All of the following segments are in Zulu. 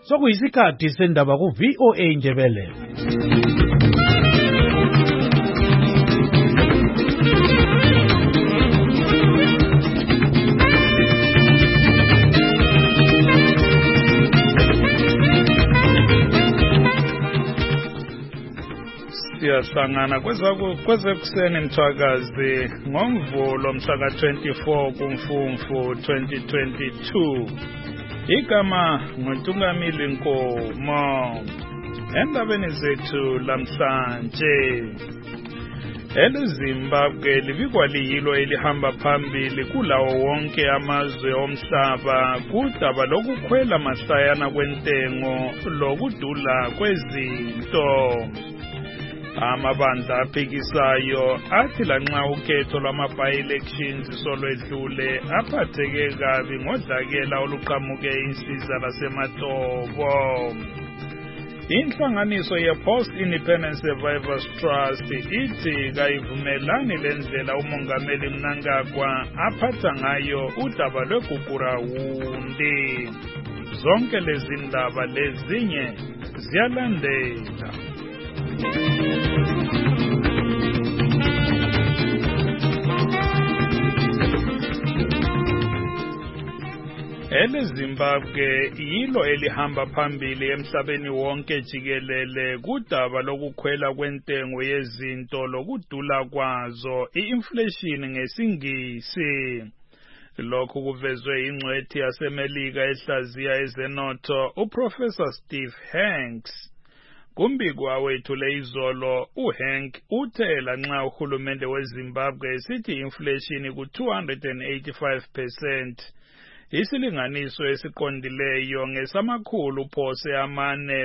Sokuyisikhathi sendaba ku VOA Ndebele. Siyahlangana kwezekuseni mthwakazi ngoMvulo mhla ka-24 kuMfumfu 2022. Igama nguNtungamili Nkomo. Endabeni zethu lamhlanje, eLeZimbabwe libikwa liyilo elihamba phambili kulawo wonke amazwe omhlaba kudaba lokukhwela mahlayana kwentengo lokudula kwezinto. Amabandla aphikisayo athi lanxa ukhetho lwama-by-elections solwedlule aphatheke kabi ngodlakela oluqhamuke insiza laseMatobo. Inhlanganiso ye-Post-Independence Survivors Trust ithi kayivumelani lendlela uMongameli Mnangagwa aphatha ngayo udaba lweGugurawundi. Zonke lezi ndaba lezinye ziyalandela. ELeZimbabwe yilo elihamba phambili emhlabeni wonke jikelele kudaba lokukhwela kwentengo yezinto lokudula kwazo, i-inflation ngesingisi. Lokhu kuvezwe ingcwethi yaseMelika ehlaziya ezenotho uProfessor Steve Hanks. Kumbikwa wethu leyizolo, uHank uthe lanxa uhulumende weZimbabwe esithi inflation ku-285%, isilinganiso esiqondileyo ngesamakhulu phose amane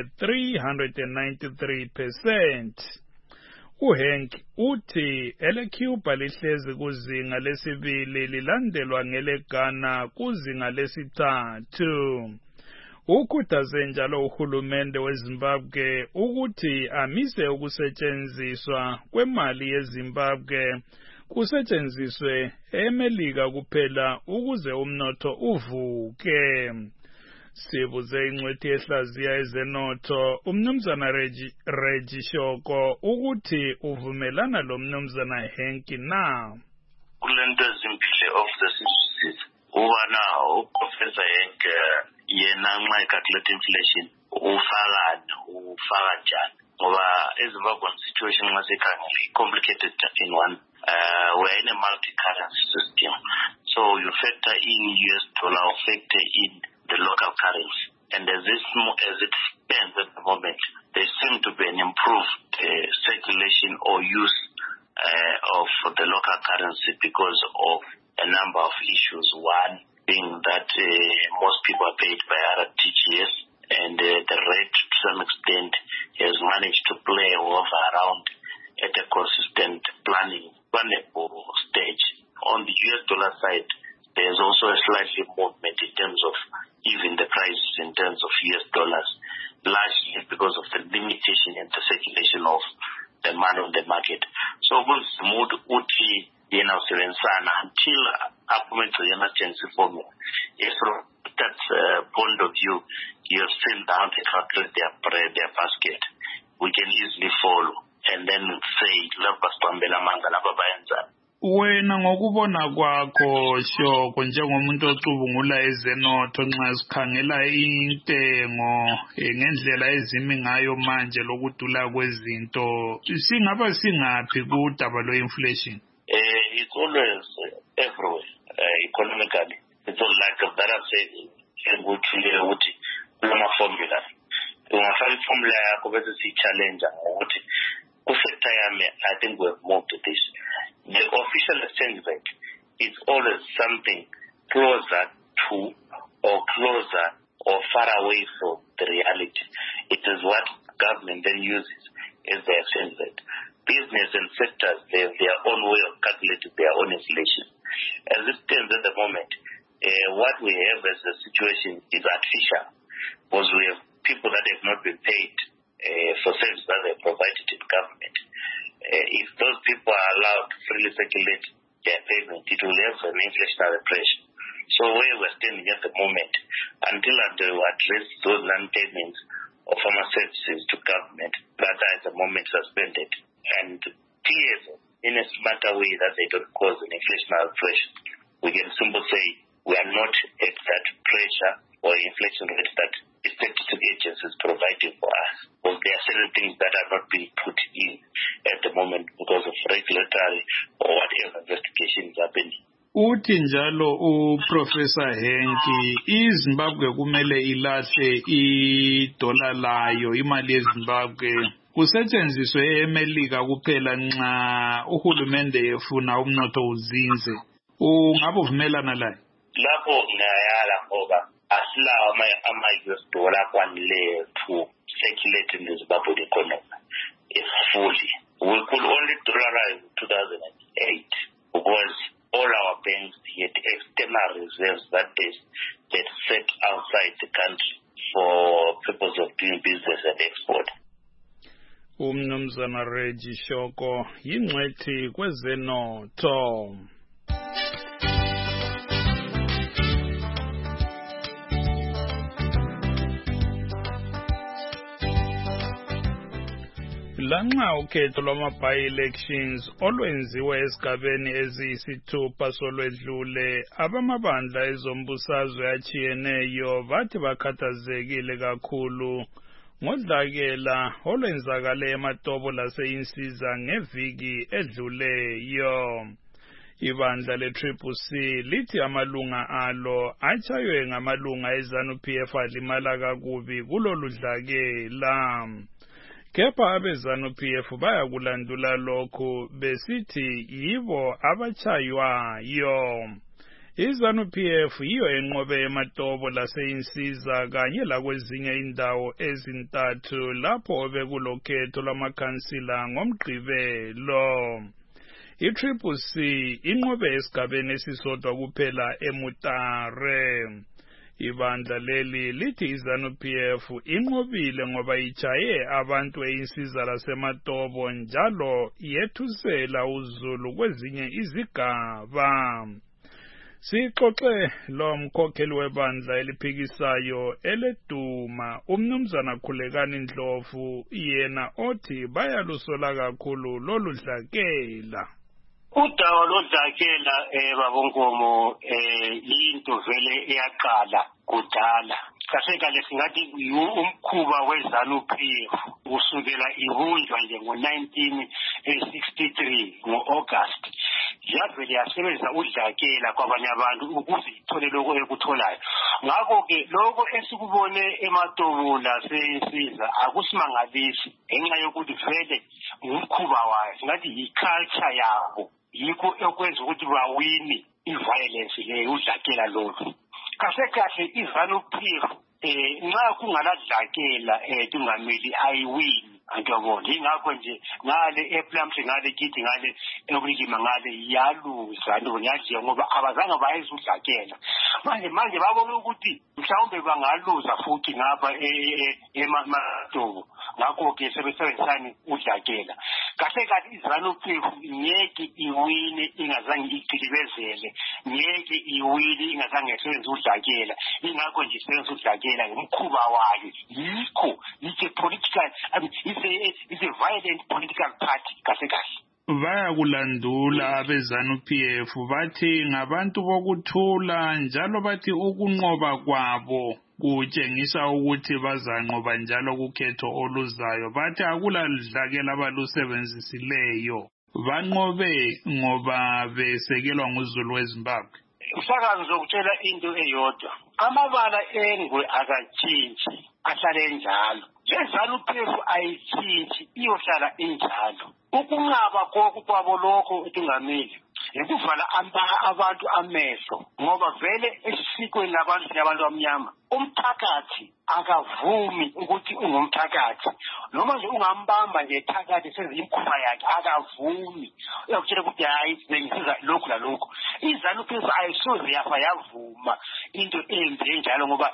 393%. uHank uthi eleCuba lihlezi kuzinga lesibili lilandelwa ngeleGhana kuzinga lesithathu. Ukhuthaze njalo uhulumende weZimbabwe ukuthi amise ukusetshenziswa kwemali yeZimbabwe kusetshenziswe eMelika kuphela ukuze umnotho uvuke. Sibuze ingcwethi ehlaziya ezenotho umnumzana Reggie Shoko ukuthi uvumelana lo mnumzana Hank na. Kulento ezimpilo of the system ubana uProfessor Hank yena nxa icalculate inflation ufaka njani ngoba eZimbabwean situation nxa sikhangele complicated in one. We're in a multi-currency system, so you factor in US dollar or factor in the local currency, and as it stands at the moment, there seem to be an improved circulation or use of the local currency because of a number of issues. One being that most people are paid by RTGS, and the rate to some extent has managed to play over around at a consistent planning stage. On the US dollar side, there's also a slightly movement in terms of even the prices in terms of US dollars, largely because of the limitation in the circulation of the money on the market. So with mood uti until upcoming to the emergency formula. Yes, from that point of view, you have seen down to calculate their basket. We can easily follow and then say wena ngokubona kwakho Shoko njengomuntu ocubungula ezenotho nxa sikhangela intengo ngendlela ezimi ngayo manje lokudula kwezinto singaba singaphi kudaba lo-inflation? It's always everywhere economically. It's all like that I said ukuthi kulama formula ungafaka formula yakho bese si-challenge ukuthi kufactor yami. I think we've moved to this. The official exchange rate is always something closer to or closer or far away from the reality. It is what government then uses as the exchange rate. Business and sectors, they have their own way of calculating their own inflation. As it stands at the moment, what we have as a situation is artificial, because we have people that have not been paid for services that they provided in government. If those people are allowed to freely circulate their payment, it will have an inflationary pressure. So where we're standing at the moment, until they address those non-payments of farmer services to government that are at the moment suspended and clear them in a smarter way that they don't cause an inflationary pressure. We can simply say we are not at that pressure or inflation rate that statistical agencies providing for us. Because there are certain things that are not being put in at the moment because of regulatory or whatever investigation is happening. Uthi njalo uProfessor Henki iZimbabwe kumele ilahle idola layo imali yeZimbabwe kusetshenziswe eMelika kuphela nxa uhulumende efuna umnotho uzinze. Ungabe uvumelana laye? Lapho ngiyayala ngoba asilawo ama-US dollar kwanele to circulate in the Zimbabwean economy fully. We could only dollarize in 2008 because all our banks had external reserves that set outside the country for purpose of doing business and export. Umnumzana Reggie Shoko yingcwethi kwezenotho. Lanxa ukhetho lwama-by-elections olwenziwe esigabeni eziyisithupha solwedlule, abamabandla ezombusazwe achiyeneyo bathi bakhathazekile kakhulu ngodlakela olwenzakale eMatobo lase-Insiza ngeviki edluleyo. Ibandla le-CCC lithi amalunga alo atshaywe ngamalunga eZANU-PF alimala kakubi kulolu dlakela. Kepha abeZANU-PF bayakulandula lokhu besithi yibo abachaywayo. iZANU-PF yiyo enqobe eMatobo lase-Insiza kanye lakwezinye indawo ezintathu lapho bekulokhetho lwamakhansila ngomgqibelo. I-CCC inqobe esigabeni esisodwa kuphela eMutare. Ibandla leli lithi iZANU-PF inqobile ngoba ichaye abantu eInsiza laseMatobo njalo yethusela uZulu kwezinye izigaba. Sixoxe lo mkhokheli webandla eliphikisayo eleduma umnumzana Khulekani Ndlovu yena othi bayalusola kakhulu lolu dlakela. Udawo lodlakela babonkomo into vele eyaqala kudala. Kahle singathi umkhuba weZANU-PF usukela ibunjwa nje ngo-1963 ngo-August. Yavele yasebenzisa udlakela kwabanye abantu ukuze ithole lokho ekutholayo. Ngakho-ke lokho esikubone eMatobo lase-Insiza akusimangalisi ngenxa yokuthi vele umkhuba wayo singathi yi-culture yabo. Yikho ekwenza ukuthi bawini i-violence le udlakela lolu. Kahle iZANU-PF nxa kungaladlakela tungameli ayiwini antobona. Ingakho nje ngale eplamhle ngale kithi ngale ekulima ngale yaluza ntoni yaje ngoba abazange bayezudlakela. Manje babona ukuthi mhlawumbe bangaluza futhi ngapha eMatobo. Ngakho-ke sebesebenzisani udlakela. Kahle iZANU-PF ngeke iwine ingazange igqilibezele, ngeke iwine ingazange isebenze udlakela. Ingakho nje isebenza udlakela ngomkhuba wayo. Yikho it's a violent political party kahle. Bayakulandula abeZANU-PF bathi ngabantu bokuthula njalo bathi ukunqoba kwabo kutshengisa ukuthi bazanqoba njalo kukhetho oluzayo. Bathi akuladlakela abalusebenzisileyo. Banqobe ngoba besekelwa nguZulu weZimbabwe. Usakazi ngizokutshela into eyodwa. Amabala engwe akatshintshi ahlale njalo. iZANU-PF ayitshintshi iyohlala injalo. Ukunqaba kwabo lokho utungameli ukuvala abantu amehlo ngoba vele esikweni labantu abamnyama umthakathi akavumi ukuthi ungumthakathi noma nje ungambamba nje thakathi sezimkhupha yakhe akavumi uyakutshela ukuthi hayi bengisiza lokhu lalokho. iZANU-PF ayisoze yafa yavuma into embi enjalo ngoba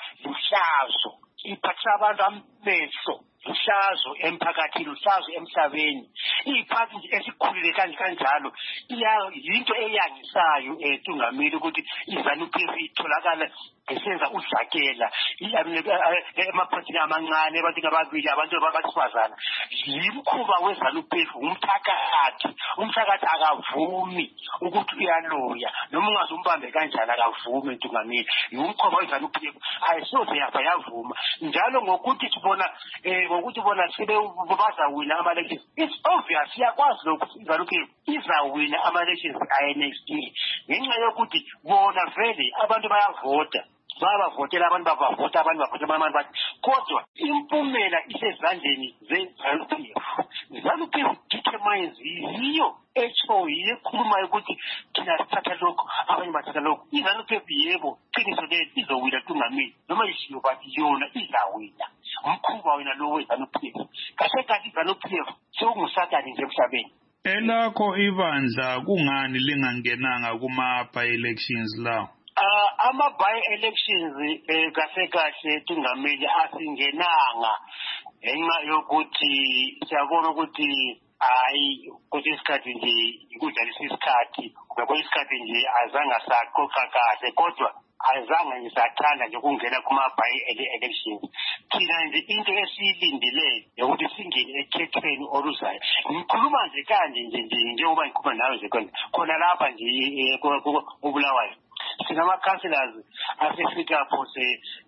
uhlazo iphatha abantu amehlo uhlazo emphakathini uhlazo emhlabeni iphathi nje esikhulile kanjalo yinto eyangisayo Tungameli ukuthi iZANU-PF itholakala esenza udlakela emaphathini amancane abantu ababili abantu abasifazana yimkhuba weZANU-PF umthakathi akavumi ukuthi uyaloya noma ungazumbambe kanjani akavumi Tungameli yimkhuba weZANU-PF ayisoze yavuma njalo ngokuthi bona sebazawina ama-elections it's obvious siyakwazi lokhu iZANU-PF izawina ama-elections next year ngenxa yokuthi bona vele abantu bayavota babavotela abantu bavota abantu bakhotha abantu bathi kodwa impumela isezandleni zeZANU-PF iZANU-PF determines yiyo yiyo ekhulumayo ukuthi thina sithatha lokho abanye bathatha lokho iZANU-PF yebo qiniso leli izowina Tungameli noma ishiyo bathi yona izawina umkhuba wena lo weZANU-PF kahle iZANU-PF sokungusatani nje emhlabeni elakho ibandla kungani lingangenanga kuma-by-elections lawo ama-by-elections kahle Tungameli asingenanga ngenxa yokuthi siyabona ukuthi hayi ukuthi isikhathi nje ikudlalisa isikhathi isikhathi nje azange asaqoqa kahle kodwa azange ngisathanda nje ukungena kuma-by-elections thina nje into esiyilindeleyo yokuthi singene ekhethweni oluzayo ngikhuluma nje kanje njengoba ngikhuluma nawe nje khona lapha nje kuBulawayo sinama-councillors asefika phose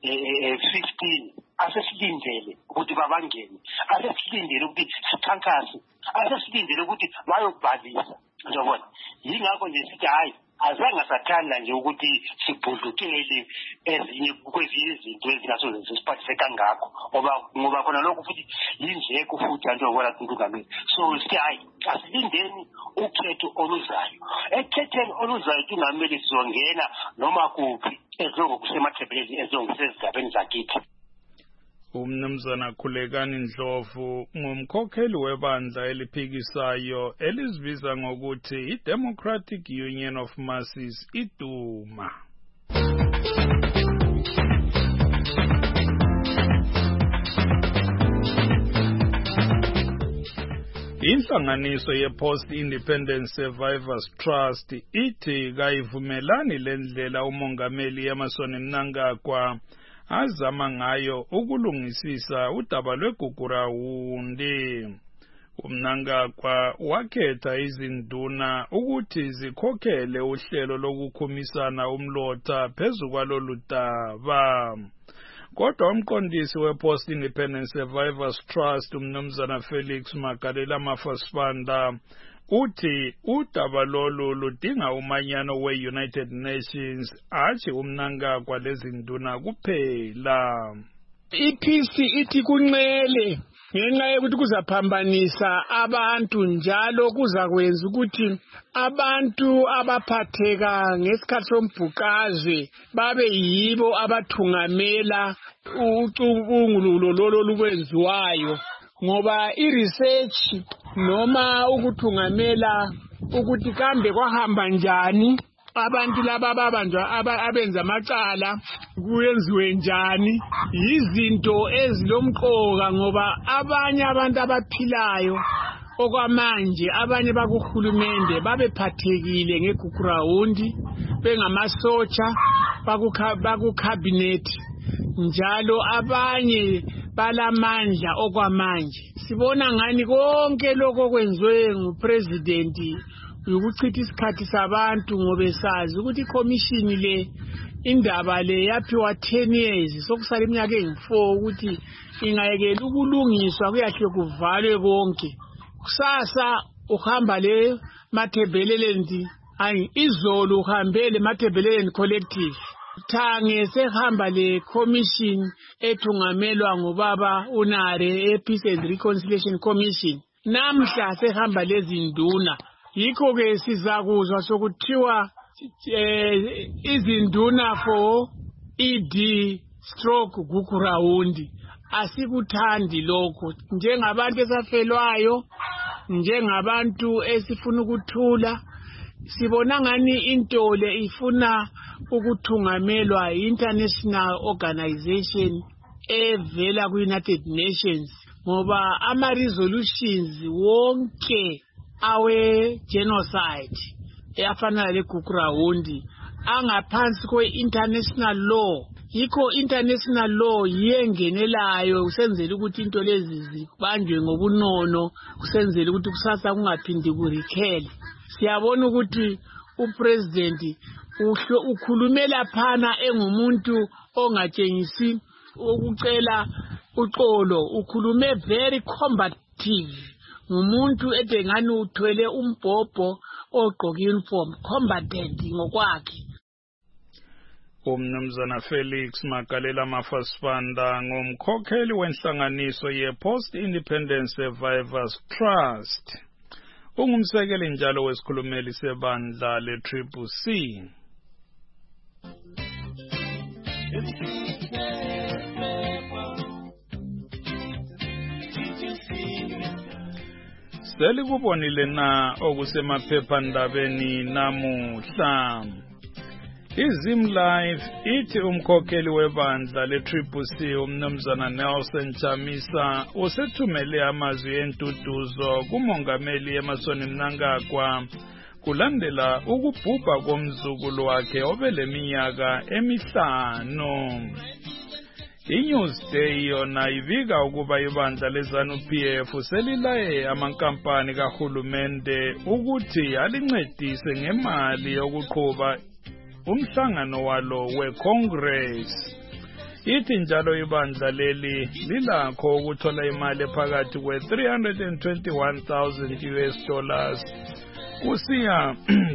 15 asesilindele ukuthi babangene asesilindele ukuthi sikhankase asesilindele ukuthi bayobhalisa njengobona yingakho nje sithi hayi azange sathanda nje ukuthi sibhudlukele kwezinye izinto ezingasoze sisiphathise kangakho ngoba khona lokho futhi yindleko futhi njengobona Tungameli so sithi hayi asilindeni ukhetho oluzayo ekhetheni oluzayo Tungameli sizongena noma kuphi ezongokusemathebeleni ezongokusezigabeni zakithi Umnumzana Khulekani Ndlovu ngumkhokheli webandla eliphikisayo elizibiza ngokuthi iDemocratic Union of Masses iDuma. Inhlanganiso ye-Post-Independence Survivors Trust ithi kayivumelani lendlela umongameli Emmerson Mnangagwa azama ngayo ukulungisisa udaba lweGugurawundi. uMnangagwa wakhetha izinduna ukuthi zikhokhele uhlelo lokukhumisana umlotha phezu kwalolu daba. Kodwa umqondisi we-Post Independence Survivors Trust uMnumzana Felix Magalela Mafasibanda uthi udaba lolu ludinga umanyano we-United Nations athi uMnangagwa lezinduna kuphela. Iphisi ithi kunqele ngenxa yokuthi kuzaphambanisa abantu njalo kuzakwenza ukuthi abantu abaphatheka ngesikhathi sombhuqazwe babe yibo abathungamela ucubungululo lolo lukwenziwayo ngoba i-research noma ukuthungamela ukuthi kambe kwahamba njani abantu laba babanjwa abenza amacala kuyenziwe njani yizinto ezilomqoka ngoba abanye abantu abaphilayo okwamanje abanye bakuhulumende babephathekile ngeGugurawundi bengamasotsha bakucabinet njalo abanye balamandla okwamanje sibona ngani konke lokho kwenziwe ngupresident ukuchitha isikhathi sabantu ngoba sazi ukuthi commission le indaba le yaphiwa 10 years sokusala iminyaka engu4 ukuthi ingayekela ukulungiswa kuyahle kuvalwe konke kusasa uhamba le mathebelelendi hayi izolo uhambele mathebelelendi collective Thange sehamba le commission ethungamelwa ngubaba uNare Peace and Reconciliation Commission namhla sehamba lezi nduna yikho ke sizakuzwa sokuthiwa izinduna for ED/Gugurawundi asikuthandi lokho njengabantu esafelwayo njengabantu esifuna ukuthula sibona ngani into le ifuna ukuthungamelwa international organization evela ku United Nations ngoba ama-resolutions wonke awe-genocide afana leGukurawundi angaphansi kwe-international law. Yikho international law yengenelayo usenzela ukuthi into lezi zibanjwe ngobunono, usenzela ukuthi kusasa kungaphindi kurikhele. Siyabona ukuthi upresident ukhulumela phana engumuntu ongatshengisi ukucela uxolo, ukhulume very combative, ngumuntu edengani uthwele umbhobho ogqoke uniform, combatant ngokwakhe. Umnumzana Felix Magalela Mafasibanda ngumkhokheli wenhlanganiso ye-Post-Independence Survivors Trust. Ungumsekeli njalo wesikhulumeli sebandla le-CCC. Selikubonile na okusemaphephandabeni namuhla. iZimlife ithi umkhokheli webandla le-CCC umnumzana Nelson Chamisa usethumele amazwi entuduzo kumongameli Emmerson Mnangagwa kulandela ukubhubha komzukulu wakhe obeleminyaka 5. iNewsday yona ibika ukuba ibandla leZANU-PF selilaye amankampani kahulumende ukuthi alincedise ngemali yokuqhuba umhlangano walo weCongress. Ithi njalo ibandla leli lilakho ukuthola imali phakathi kwe$321,000 kusiya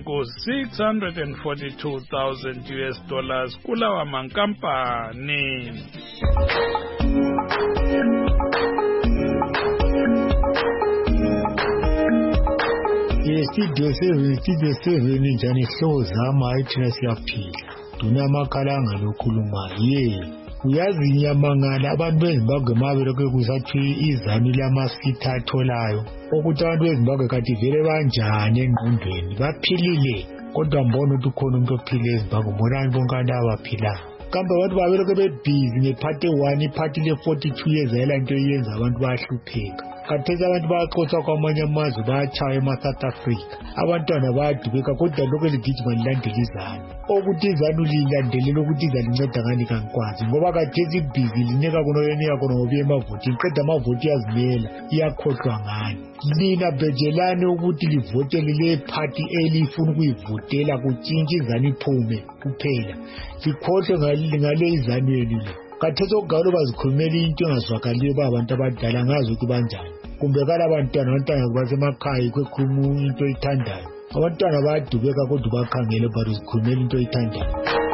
ku$642,000 kulawa mankampani. Studio 7 njani hlobo zama ithina siyaphila. Dunamakhalanga lokhuluma uyazi nyamangala abantu beZimbabwe mabelokhe kusathi izanu lamasitha atholayo ukuthi abantu beZimbabwe kathi vele banjani engqondweni baphilile kodwa mbona ukuthi khona umuntu ophile eZimbabwe mbonani bonke abantu abaphilayo. Kambe abantu babelokhe bebhizi ngephathi 1 iphathi le-42 years ayela nto yenza abantu bayahlupheka. Khathesi abantu bayaxotsha kwamanye amazwe bayatshaya ema-South Africa. Abantwana bayadubeka kodwa lokho ligijima lilandela izanu. Ukuthi izanu lilandelela ukuthi izalinceda ngani kankwazi ngoba khathesi ibhizi linika kunoyenika kona ngobuye emavotini qeda amavoti iyazimela iyakhohlwa ngani. Lina bhejelani ukuthi livotele le party elifuna ukuyivotela kutshintshe izanu iphume kuphela. Likhohlwe ngale izanu yenu le. Khathesi okugalo bazikhulumela into engazwakaliyo abantu abadala ngazi ukuthi banjani. Kumbe kala abantwana basemakhaya kwekhuluma into oyithandayo. Abantwana bayadubeka kodwa bakhangele bazikhulumela into oyithandayo.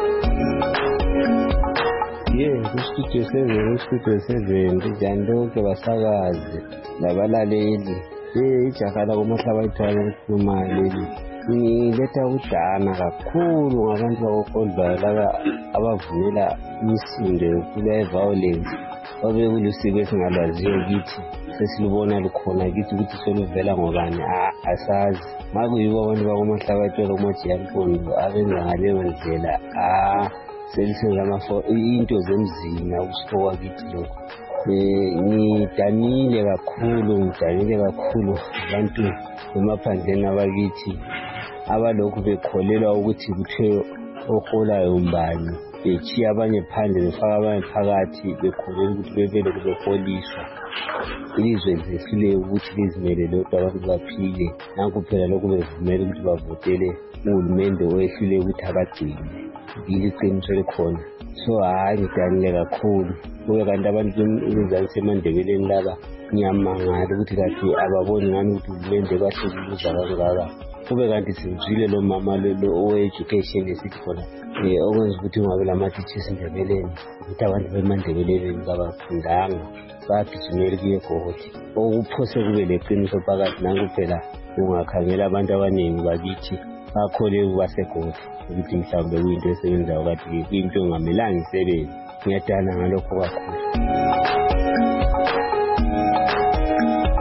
Kustudio 7 njani lonke basakazi labalaleli. Ijaha lakomahlaba ithwala likhuluma leli. Ngiletha udana kakhulu ngabantu bakokhohlwayo laba abavumela imisindo yokulwa violence babekulusiko esingalwaziyo kithi sesilubona lukhona kithi ukuthi soluvela ngobani asazi. Makuyibo abantu bakomahlabathi lokumajiyampondo abenza ngaleyo ndlela selisenza into zemzini akusikho kithi lokho. Ngidanile kakhulu abantu emaphandleni abakithi abalokhu bekholelwa ukuthi kuthiwe oholayo mbani bechiya abanye phandle befaka abanye phakathi bekholela ukuthi bebele kubeholiswa. Ilizwe lisehlule ukuthi lizimele lodwa abantu baphile nanku phela lokhu bevumela ukuthi bavotele uhulumende oyehlule ukuthi abagcine iliqiniso likhona. So ngidanile kakhulu kube kanti abantu bezansi eMandebeleni laba ngiyamangala ukuthi kathi ababoni ngani ukuthi uhulumende kahle kuluza kangaka. Kube kanti sizwile lo mama lo owe-education esithi khona okwenza ukuthi ngabe lama-teachers eNdebeleni ukuthi abantu beMandebeleni kabafundanga bagijimela kuye gogothi okuphose kube leqiniso phakathi nanku phela ungakhangela abantu abaningi bakithi bakholelwa ukuba segodi ukuthi mhlawumbe kuyinto esebenzayo kanti kuyinto engamelanga isebenze. Ngiyadana ngalokho kakhulu.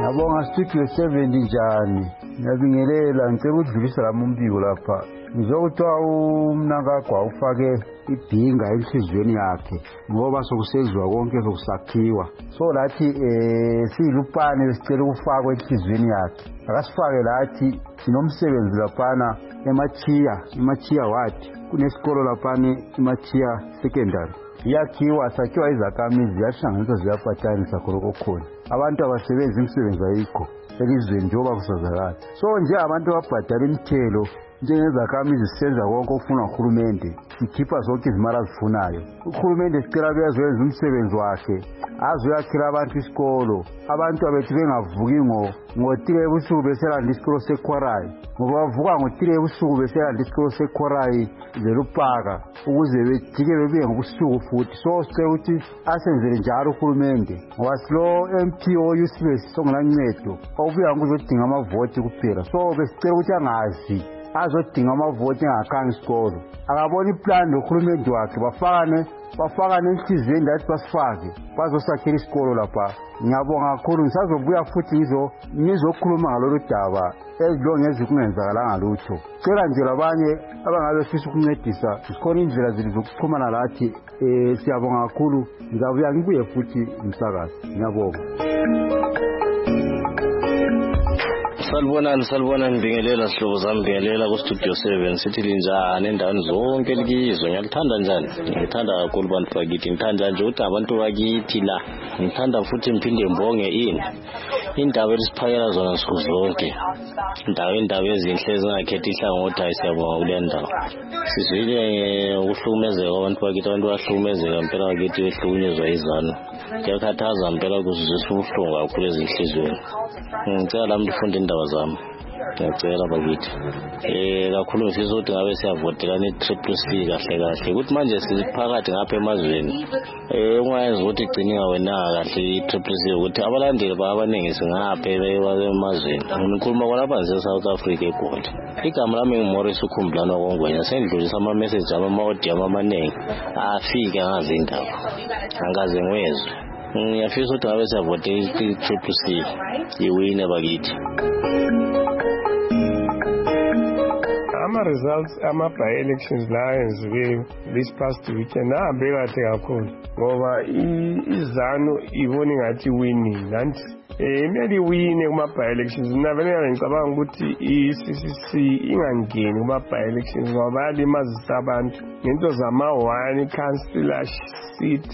Ngiyabonga Studio 7 njani. Ngiyabingelela ngicela ukudlulisa lami umbiko lapha. Ngizokuthiwa uMnangagwa ufake ibhinga enhlizweni yakhe ngoba sokusezwa konke sokusakhiwa. So lathi silupane besicela ukufakwa enhlizweni yakhe. Akasifake lathi sinomsebenzi laphana eMachiya wathi kunesikolo laphana eMachiya secondary. Yakhiwa sakhiwa izakhamizi yahlanganiswa ziyaphatanisa khona khona. Abantu abasebenza imisebenzi ayikho elizweni njengoba kusazakala. So nje abantu ababhadala imithelo njengezakhamizi sisenza konke ofuna uHulumende sikhipha zonke izimali azifunayo. uHulumende sicela kuyenza umsebenzi wakhe azoyakhela abantu isikolo. Abantu abethu bengavuki ngo3 ebusuku beselanda isikolo seKhorayi ngoba bavuka ngo3 ebusuku beselanda isikolo seKhorayi zelupaka ukuze bejike bebuye ngobusuku futhi. So sicela ukuthi asenzele njalo uHulumende ngoba silo MPO useless songelancedo obuya ngokuzodinga amavoti kuphela. So besicela ukuthi angazi azodinga amavoti engakhange isikolo. Akabona iplan loHulumende wakhe bafakane enhlizweni lathi basifake bazosakhela isikolo lapha. Ngiyabonga kakhulu ngisazobuya futhi ngizokhuluma ngalolu daba ezilongezi kungenzakalanga lutho. Cela nje labanye abangabe fisa ukuncedisa sikhona indlela zethu zokuxhumana lathi. Siyabonga kakhulu ngizabuya ngibuye futhi umsakazi. Ngiyabonga. Salibonani bingelela sihlobo zami bingelela ku Studio 7 sithi linjani endaweni zonke likizwe. Ngiyalithanda njani? Ngithanda kakhulu abantu bakithi. Ngithanda nje ukuthi abantu bakithi la. Ngithanda futhi ngiphinde ngibonge indaba elisiphakela zona nsuku zonke. Indaba ezinhle ezingakhethi ihlangothi ayisiyabonga kule ndawo. Sizwile ukuhlukumezeka abantu bakithi. Abantu bahlukumezeka impela bakithi behlukunyezwa izanu. Kuyakhathaza impela kuzizwa ubuhlungu kakhulu ezinhlizweni. Ngicela lami lifunde indaba zami. Ngicela bakithi. Kakhulu ngifisa ukuthi ngabe siyavotelana i-CCC kahle ukuthi manje siphakathi ngapha emazweni. Ungayenza ukuthi igcine ngawenanga kahle i-CCC ukuthi abalandeli abaningi singapha emazweni. Ngikhuluma kwalapha nje eSouth Africa eGoli. Igama lami nguMorris Ukhumbulana Kongwenya. Sendlulisa ama-message ama-audio amaningi afika ngazi indaba. Angaze ngwezwe. Ngiyafisa ukuthi ngabe siyavote i-CCC iwine bakithi. Results by-elections la enziwe this past weekend ahambe kahle kakhulu ngoba izanu ibona ngathi winning nanti imele iwine kuma-by-elections. Mina vele ngicabanga ukuthi i-CCC ingangeni kuma-by-elections ngoba bayalimazisa abantu ngento zama-1 councillor seat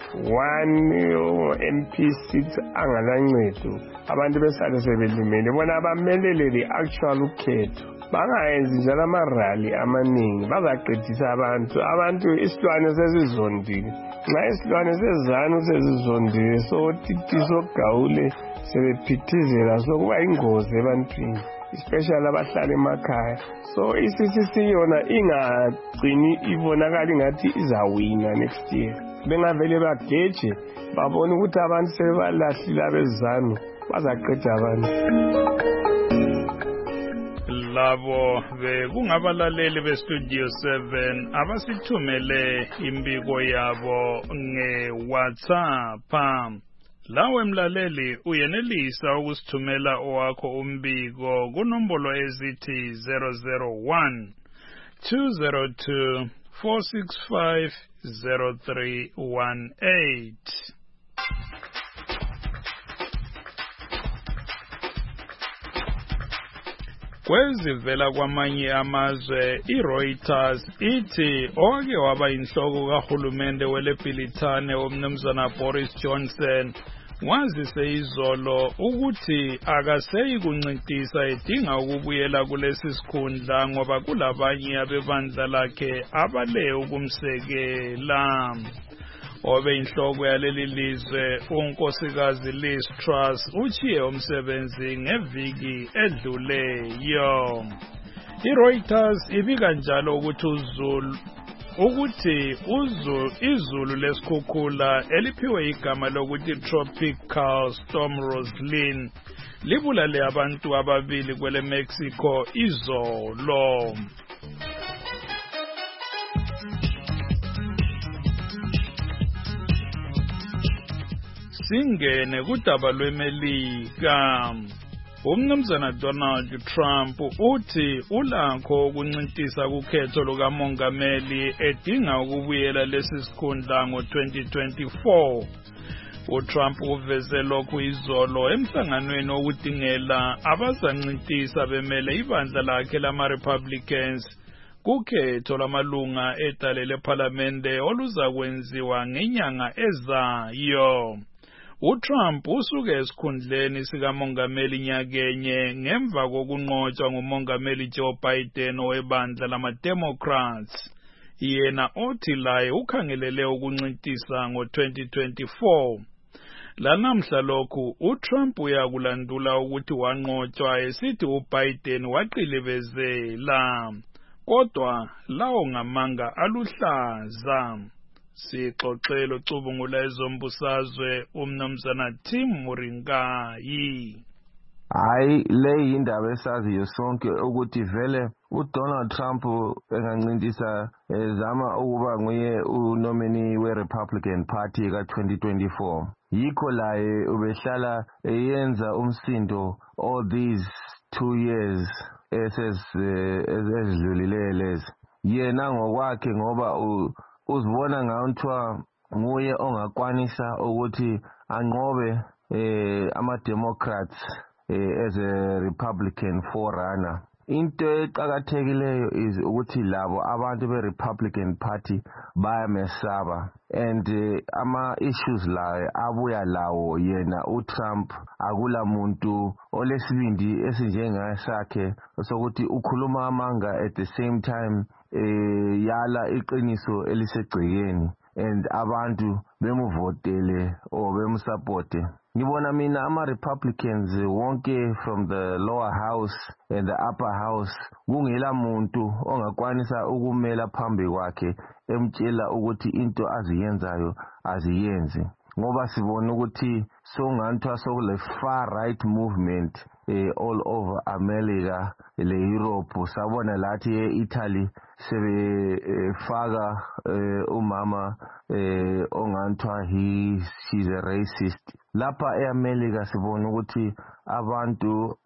1 MP seat angalancedo. Abantu besale sebelimele bona abamelele the-actual ukhetho. Bangayenzi njalo amarali amaningi bazaqedisa abantu isilwane sesizondile. Nxa isilwane sezanu sezizondile soTiti soGawule sebephithizela sokuba ingozi ebantwini especially abahlala emakhaya. So i-CCC yona ingagcini ibonakala ingathi izawina next year. Bengavele bageje babona ukuthi abantu sebalahlile abezanu bazaqeda abantu. Labo bekungabalaleli beStudio 7 abasithumele imbiko yabo ngeWhatsApp. Lawe mlaleli uyenelisa ukusithumela owakho umbiko kunombolo ezithi 001 202 465 0318. Kwezivela kwamanye amazwe iReuters ithi owake waba inhloko kahulumende weLebhilithane umnumzana Boris Johnson wazise izolo ukuthi akaseyi kuncintisa edinga ukubuyela kulesi sikhundla ngoba kulabanye abebandla lakhe abale ukumsekela. Obe inhloko yaleli lizwe unkosikazi Liz Truss uchiye umsebenzi ngeviki edluleyo. iReuters ibika njalo ukuthi izulu lesikhukhula eliphiwe igama lokuthi Tropical Storm Roslyn libulale abantu ababili kwele Mexico izolo. singene kudaba lweMelika. Umnumzana Donald Trump uthi ulakho ukuncintisa kukhetho lukamongameli edinga ukubuyela lesi sikhundla ngo-2024. uTrump uveze lokhu izolo emhlanganweni wokudingela abazancintisa bemele ibandla lakhe lama-Republicans kukhetho lamalunga edale lephalamende oluzakwenziwa ngenyanga ezayo. uTrump usuke esikhundleni sikamongameli nyakenye ngemva kokunqotshwa ngumongameli Joe Biden webandla lama-Democrats. Yena othi laye ukhangelele ukuncintisa ngo-2024. Lanamhla lokhu uTrump uyakulandula ukuthi wanqotshwa esithi uBiden waqilibezela. Kodwa lawo ngamanga aluhlaza. Sixoxelo cubungula ezombusazwe umnumzana Tim Muringayi. Hayi le indaba esaziyo sonke ukuthi vele uDonald Trump engancintisa zama ukuba nguye unominee weRepublican Party ka-2024. Yikho laye ubehlala eyenza umsindo all these 2 years ezidlulile lezi. Yena ngokwakhe ngoba uzibona ngawuthiwa nguye ongakwanisa ukuthi anqobe ama-Democrats as a Republican forerunner. Into eqakathekileyo is ukuthi labo abantu be-Republican Party bayamesaba and ama-issues lawo abuya lawo yena uTrump akula muntu olesibindi esinjengasakhe sokuthi ukhuluma amanga at the same time yala iqiniso elisegcekeni and abantu bemuvotele or bemusupporte. Ngibona mina ama-Republicans wonke from the lower house and the upper house kungela muntu ongakwanisa ukumela phambi kwakhe emtshela ukuthi into aziyenzayo aziyenze. Ngoba sibona ukuthi songanthiwa sokule far right movement all over America le-Europe. Sabona lathi e-Italy sebefaka umama onganthiwa she's a racist. Lapha e-America sibona ukuthi abantu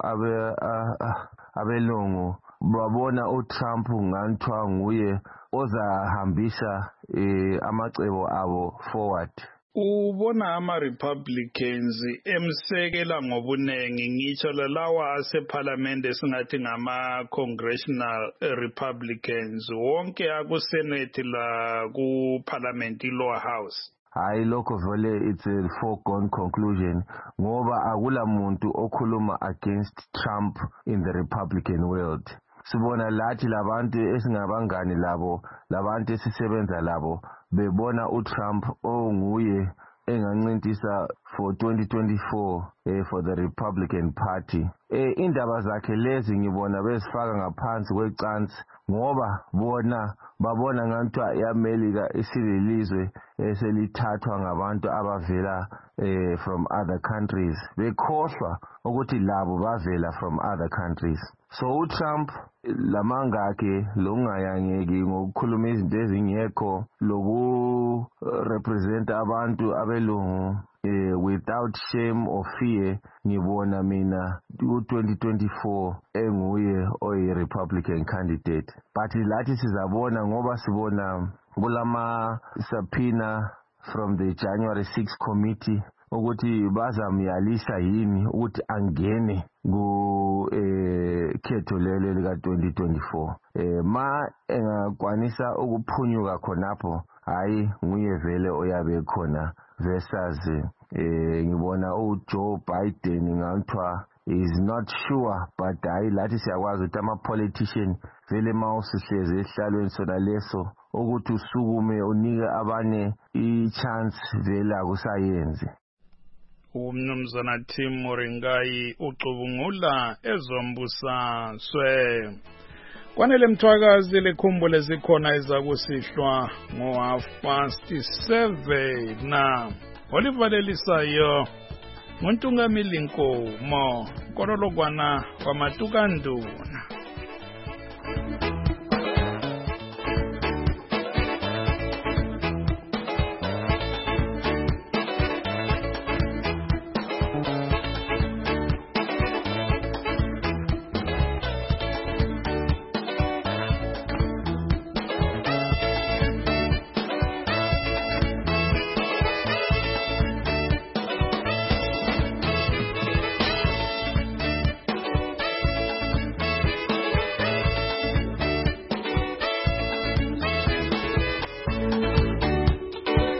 abelungu babona uTrump nganthiwa nguye ozahambisa amacebo abo forward. Ubona ama-Republicans emsekela ngobunengi ngitsho lalawa asephalamende singathi ngama-Congressional Republicans wonke akusenate la kuParliament lower house. Hayi lokho vele it's a foregone conclusion ngoba akula muntu okhuluma against Trump in the Republican world. Sibona lathi labantu esingabangani labo labantu esisebenza labo bebona uTrump onguye engancintisa for 2024 for the Republican Party. Indaba zakhe lezi ngibona bezifaka ngaphansi kwecansi ngoba babona nganthiwa eAmerica isililizwe eselithathwa ngabantu abavela from other countries. Bekhohlwa ukuthi labo bavela from other countries. So uTrump lamanga akhe lokungayangeki ngokukhuluma izinto ezingekho loku represent abantu abelungu without shame or fear. Ngibona mina ku-2024 enguye oyi-Republican candidate. But lathi sizabona ngoba sibona kulama subpoena from the January 6 committee ukuthi bazamyalisa yini ukuthi angene kukhetho lelo lika 2024. Ma engakwanisa ukuphunyuka khonapho hayi nguye vele oyabe khona versus ngibona uJoe Biden nganthiwa is not sure, but hayi lathi siyakwazi ukuthi ama-politician vele mawusihlezi esihlalweni sona leso ukuthi usukume unike abanye i-chance vele akusayenzi. Umnumzana Tim Muringayi ucubungula ezombusazwe. Kwanele mthwakazi lekhumbule zikhona ezakusihlwa ngo-7:30 na olivalelisayo nguNtungamili Nkomo kololokwana kwamatukanduna.